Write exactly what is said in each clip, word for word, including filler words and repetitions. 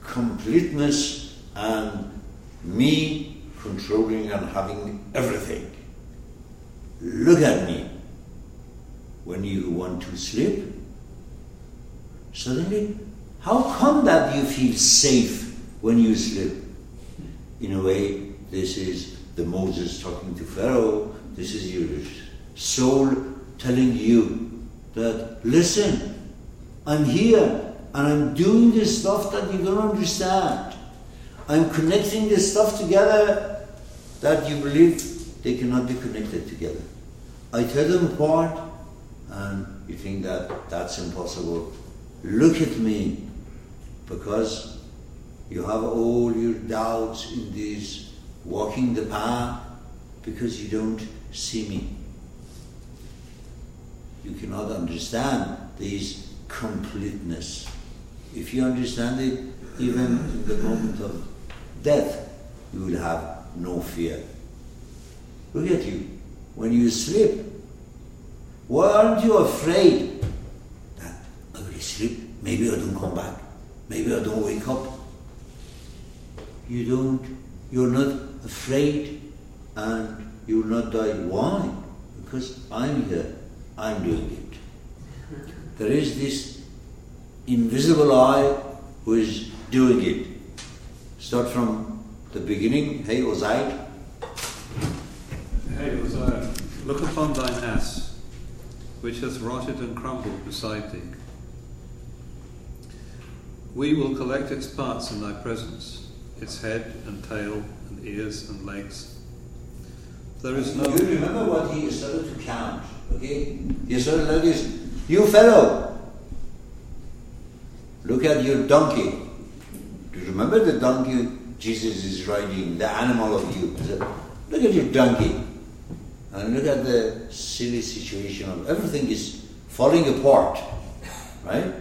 completeness and me controlling and having everything. Look at me. When you want to sleep, suddenly, how come that you feel safe when you sleep? In a way, this is the Moses talking to Pharaoh. This is your soul telling you that, listen, I'm here and I'm doing this stuff that you don't understand. I'm connecting this stuff together that you believe they cannot be connected together. I tell them apart and you think that that's impossible. Look at me, because you have all your doubts in this walking the path because you don't see me. You cannot understand this completeness. If you understand it, even in the moment of death, you will have no fear. Look at you. When you sleep, why aren't you afraid that I will sleep, maybe I don't come back, maybe I don't wake up? You don't, you're not afraid and you will not die. Why? Because I'm here, I'm doing it. There is this invisible I who is doing it. Start from the beginning. Hey, Uzziah. Hey, Uzziah, look upon thine ass, which hath rotted and crumbled beside thee. We will collect its parts in thy presence, its head and tail and ears and legs. There is no... You remember what he started to count, okay? He started like this. You fellow, look at your donkey. Do you remember the donkey Jesus is riding, the animal of you? Look at your donkey. And look at the silly situation of everything is falling apart, right?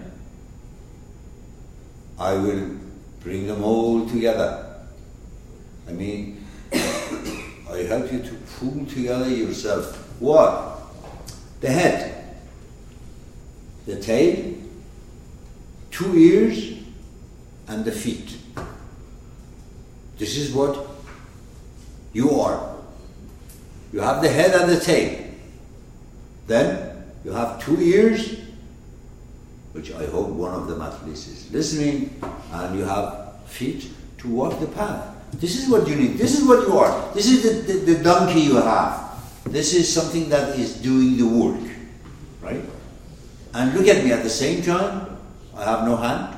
I will bring them all together. I mean, I help you to pull together yourself. What? The head, the tail, two ears, and the feet. This is what you are. You have the head and the tail. Then you have two ears, which I hope one of them at least is listening, and you have feet to walk the path. This is what you need. This is what you are. This is the, the, the donkey you have. This is something that is doing the work, right? And look at me, at the same time, I have no hand,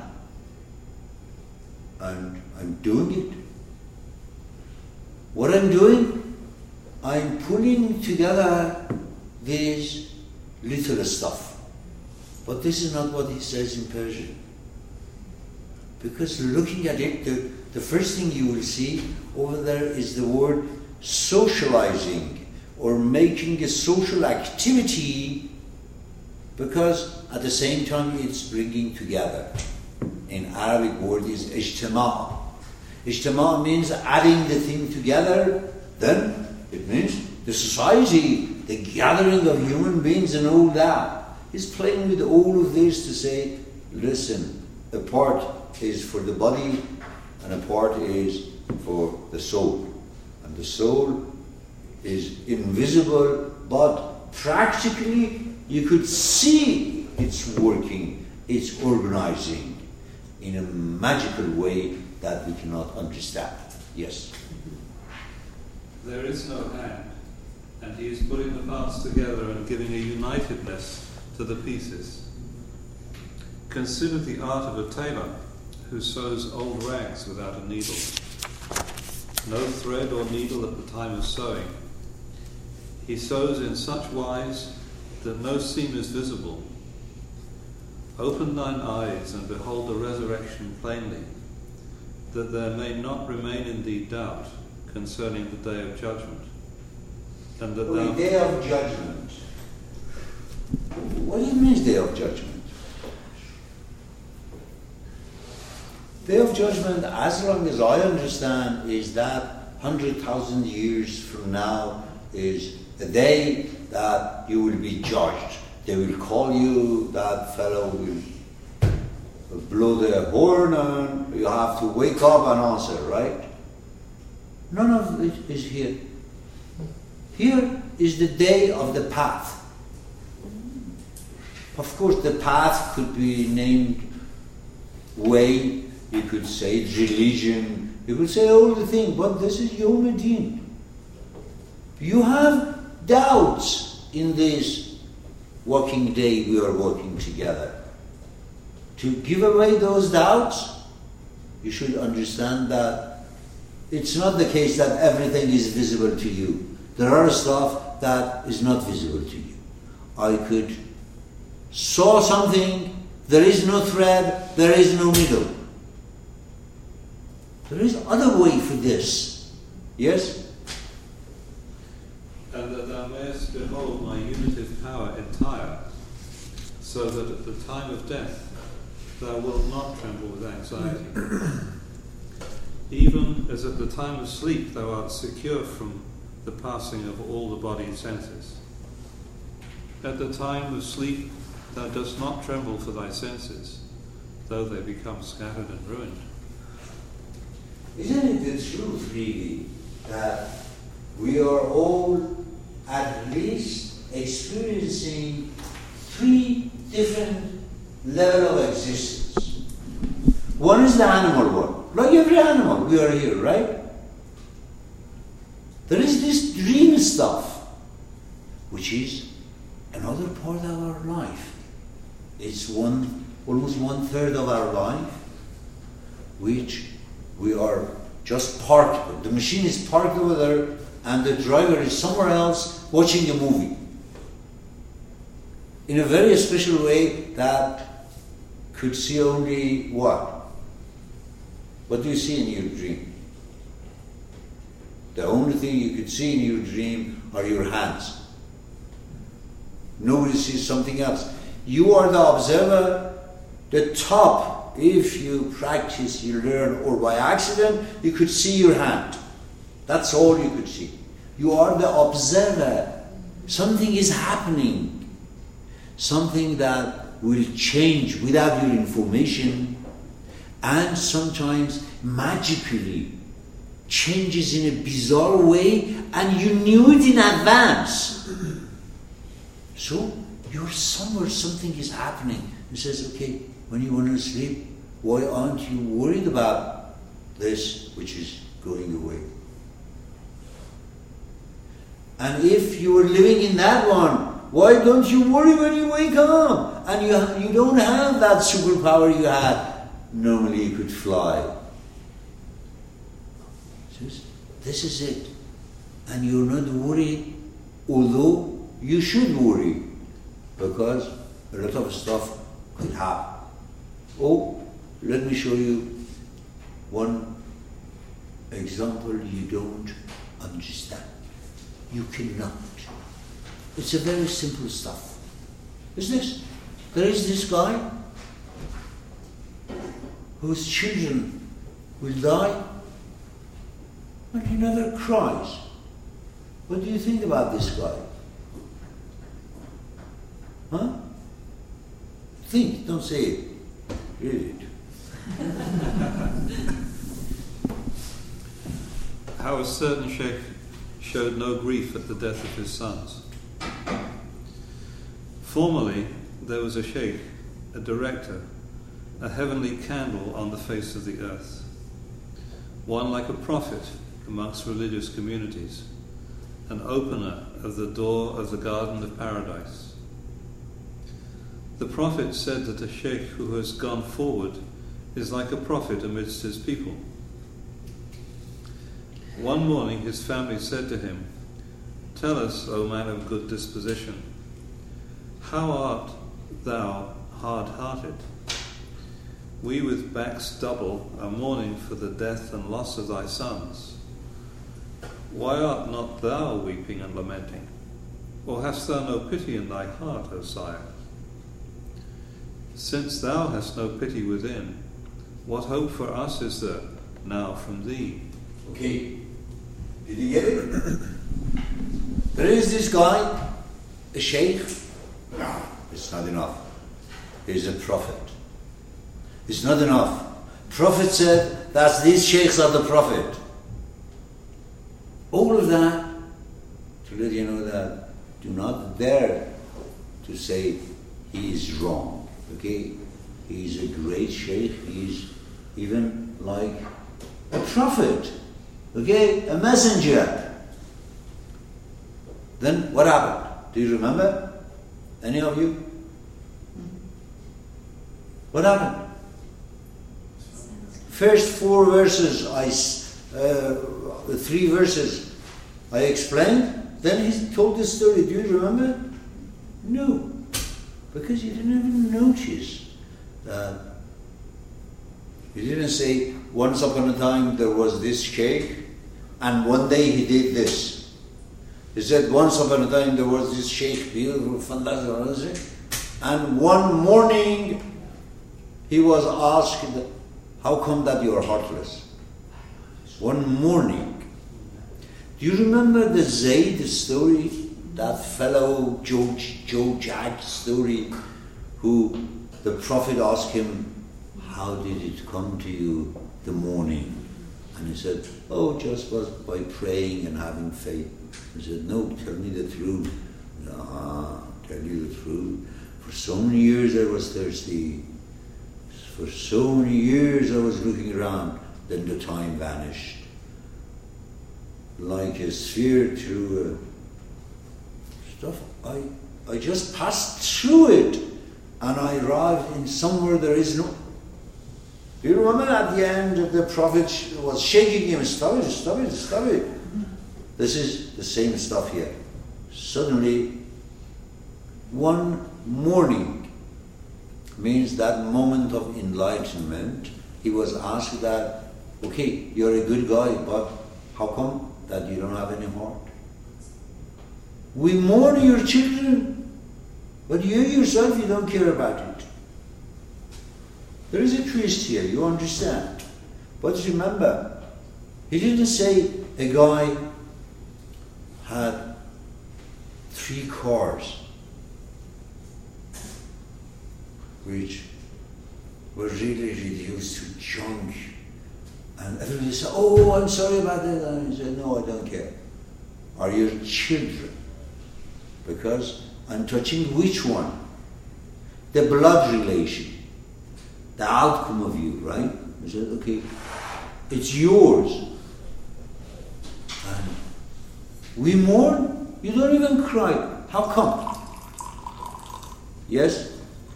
and I'm doing it. What I'm doing, I'm pulling together this little stuff. But this is not what he says in Persian. Because looking at it, the, the first thing you will see over there is the word socializing, or making a social activity, because at the same time it's bringing together. In Arabic word is ijtima'. Ijtima' means adding the thing together. Then it means the society, the gathering of human beings and all that. He's playing with all of this to say, listen, a part is for the body and a part is for the soul. And the soul is invisible, but practically you could see it's working, it's organizing in a magical way that we cannot understand. Yes? There is no hand, and he is putting the parts together and giving a unitedness to the pieces. Consider the art of a tailor who sews old rags without a needle. No thread or needle at the time of sewing. He sews in such wise that no seam is visible. Open thine eyes and behold the resurrection plainly, that there may not remain in thee doubt concerning the day of judgment. And that The thou... day of judgment. What do you mean day of judgment? Day of judgment, as long as I understand, is that one hundred thousand years from now is the day that you will be judged. They will call you, that fellow will blow the horn and you have to wake up and answer, right? None of it is here. Here is the day of the path. Of course, the path could be named way, you could say religion, you could say all the things, but this is Yom Adin. You have doubts in this walking day we are walking together. To give away those doubts, you should understand that it's not the case that everything is visible to you. There are stuff that is not visible to you. I could saw something, there is no thread, there is no middle. There is other way for this. Yes? And that thou mayest behold my unitive power entire, so that at the time of death thou wilt not tremble with anxiety. Even as at the time of sleep thou art secure from the passing of all the body's senses. At the time of sleep thou dost not tremble for thy senses, though they become scattered and ruined. Isn't it the truth, really, that we are all at least experiencing three different levels of existence? One is the animal one. Like every animal, we are here, right? There is this dream stuff, which is another part of our life. It's one, almost one third of our life, which we are just parked. The machine is parked over there, and the driver is somewhere else watching a movie. In a very special way that could see only what? What do you see in your dream? The only thing you could see in your dream are your hands. Nobody sees something else. You are the observer, the top. If you practice, you learn, or by accident, you could see your hand. That's all you could see. You are the observer. Something is happening. Something that will change without your information, and sometimes magically changes in a bizarre way, and you knew it in advance. So you're somewhere, something is happening. It says, okay, when you want to sleep, why aren't you worried about this which is going away? And if you were living in that one, why don't you worry when you wake up? And you, ha- you don't have that superpower you had. Normally you could fly. Says, this is it. And you're not worried, although you should worry, because a lot of stuff could happen. Oh, let me show you one example you don't understand. You cannot. It's a very simple stuff. Is this? There is this guy whose children will die, but he never cries. What do you think about this guy? Huh? Think, don't say it. Read it. How a certain sheikh showed no grief at the death of his sons. Formerly, there was a sheikh, a director, a heavenly candle on the face of the earth, one like a prophet amongst religious communities, an opener of the door of the garden of paradise. The prophet said that a sheikh who has gone forward is like a prophet amidst his people. One morning his family said to him, "Tell us, O man of good disposition, how art thou hard-hearted? We with backs double are mourning for the death and loss of thy sons. Why art not thou weeping and lamenting? Or hast thou no pity in thy heart, O sire? Since thou hast no pity within, what hope for us is there now from thee?" Okay, did you get it? There is this guy, a sheikh. No, it's not enough. He's a prophet. It's not enough. Prophet said, that's these sheikhs are the Prophet. All of that to let you know that do not dare to say he is wrong. Okay? He is a great sheikh. He is even like a prophet. Okay? A messenger. Then what happened? Do you remember? Any of you? What happened? First four verses, I, uh, three verses, I explained. Then he told the story. Do you remember? No, because you didn't even notice that. He didn't say, once upon a time there was this sheikh, and one day he did this. He said, once upon a time there was this sheikh, beautiful, fantastic, and one morning he was asked, how come that you are heartless? One morning. Do you remember the Zayd story? That fellow Joe, Joe Jack story, who the Prophet asked him, how did it come to you the morning? And he said, oh, just was by praying and having faith. He said, no, tell me the truth. Ah, tell you the truth. For so many years I was thirsty. For so many years I was looking around. Then the time vanished. Like a sphere through a stuff. I, I just passed through it. And I arrived in somewhere there is no... Do you remember at the end of the Prophet was shaking him, stop it, stop it, stop it. This is the same stuff here. Suddenly, one morning means that moment of enlightenment. He was asked that, okay, you're a good guy, but how come that you don't have any heart? We mourn your children, but you yourself, you don't care about it. There is a twist here, you understand. But remember, he didn't say a guy had three cars which were really reduced to junk. And everybody said, oh, I'm sorry about that. And he said, no, I don't care. Are your children? Because I'm touching which one? The blood relation. The outcome of you, right? He said, okay, it's yours. And we mourn, you don't even cry. How come? Yes?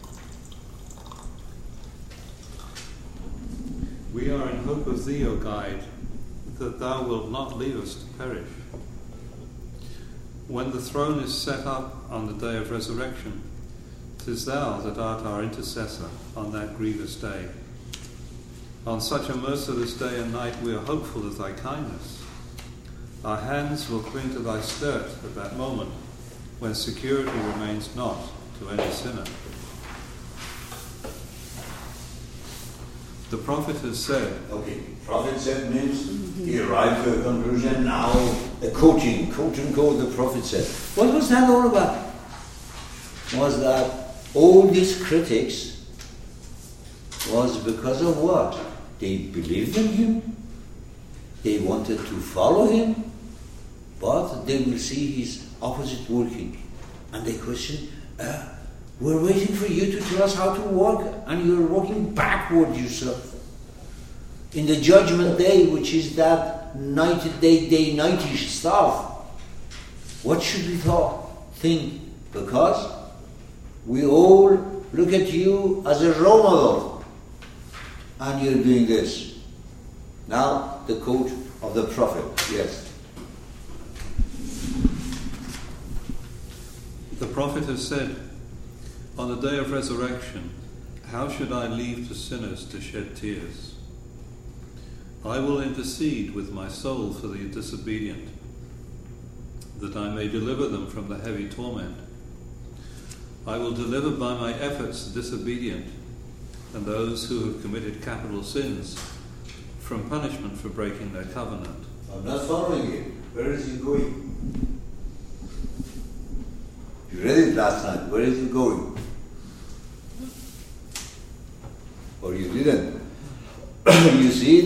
We are in hope of thee, O guide, that thou wilt not leave us to perish. When the throne is set up on the day of resurrection, 'tis thou that art our intercessor on that grievous day. On such a merciless day and night we are hopeful of thy kindness. Our hands will cling to thy skirt at that moment when security remains not to any sinner. The Prophet has said... Okay, Prophet said means he arrived to a conclusion. Now, a quoting, quote unquote, the Prophet said. What was that all about? Was that all these critics was because of what? They believed in him, they wanted to follow him, but they will see his opposite working. And they question, uh, we're waiting for you to tell us how to walk, and you're walking backward yourself. In the judgment day, which is that ninety day, day ninety stuff, what should we thought, think? Because we all look at you as a role model, and you're doing this. Now, the quote of the Prophet, yes. The Prophet has said, on the day of resurrection, how should I leave to sinners to shed tears? I will intercede with my soul for the disobedient, that I may deliver them from the heavy torment. I will deliver by my efforts the disobedient and those who have committed capital sins from punishment for breaking their covenant. I'm not following you. Where is he going? You read it last night. Where is he going? or you didn't. You see